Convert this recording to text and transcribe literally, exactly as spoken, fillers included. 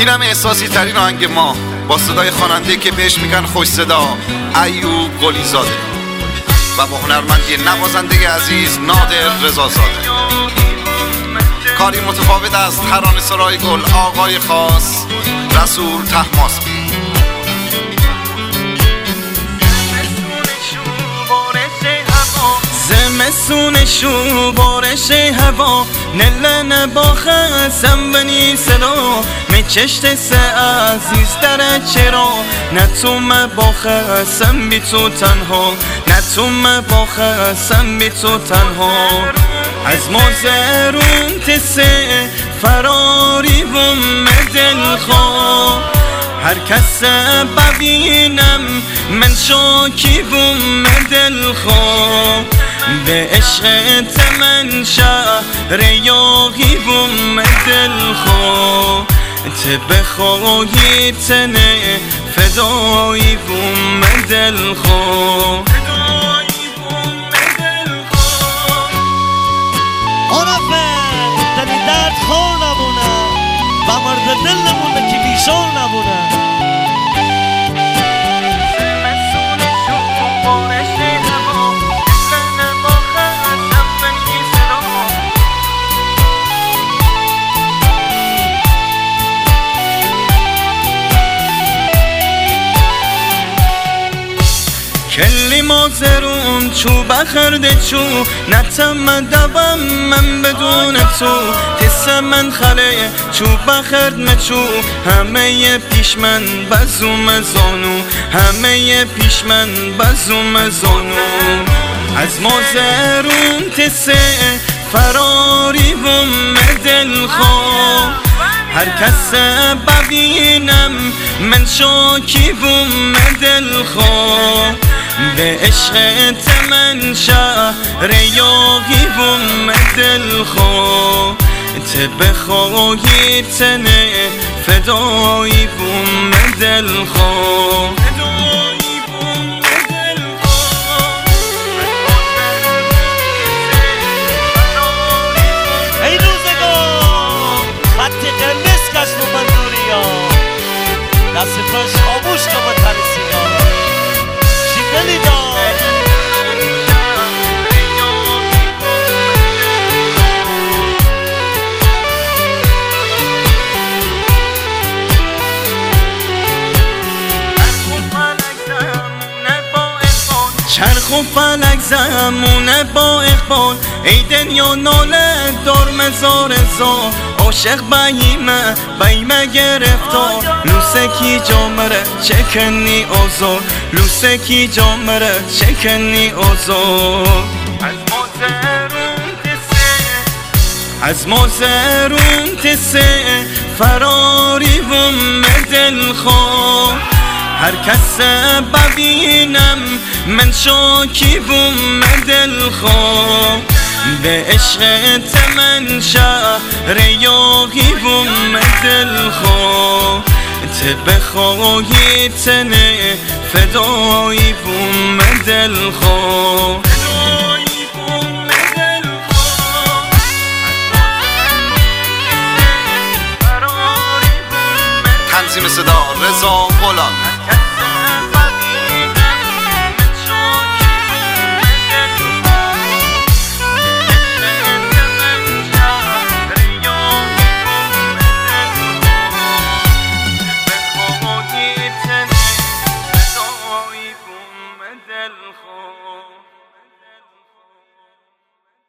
اینم احساسی ترین آهنگ ما با صدای خواننده که بهش میگن خوش صدا، ایوب قلی زاده، و با هنرمندی نوازنده عزیز نادر رضا زاده. کاری متفاوت از ترانه سرای گل آقای خاص رسول طهماسبی. زمستونشو بارش هوا نلن با خسم بنی سلا میچشت سه عزیز در چرا نتوم با خسم بی تو تنها نتوم با خسم بی تو تنها از مازرون تسه فراری بوم دلخواه هر کس ببینم من شاکی بوم دلخواه به عشقت من شهر یاغی بوم دلخواه ته بخواهی تنه فدایی بوم دلخواه آنفه تنی درد خواه نبونه و مرد دل نمونه که بیشار نبونه. کلی مازرون چو بخرده چو نتم دوام من بدون تو تس من خله چو بخرد مچو همه پیش من بزوم زانو همه پیش من بزوم زانو از مازرون تس فراری بوم دلخواه هر کس ببینم من شاکی بوم دلخواه به عشقت من شهر یاغی بوم دلخواه ته بخواهی تنه فدایی بوم دلخواه ای روزگار خط قرمز کش رو من دوری ها دست پاش خاموش که من ترسی ها شیدلی دار چرخ و فلک زمونه با اقبال ای دنیا ناله دار مزار زار عاشق بیمه بیمه گرفتار لوسه کی جامره چکنی آزار لوسه کی جامره چکنی آزار از مازرون تسه فراری بوم دلخواه هر کس ببینم من شاکی بوم دلخواه به عشقت من شهر یاغی بوم دلخواه ته بخواهی تنه فدایی بوم دلخواه تنظیم صدا رضا غلام.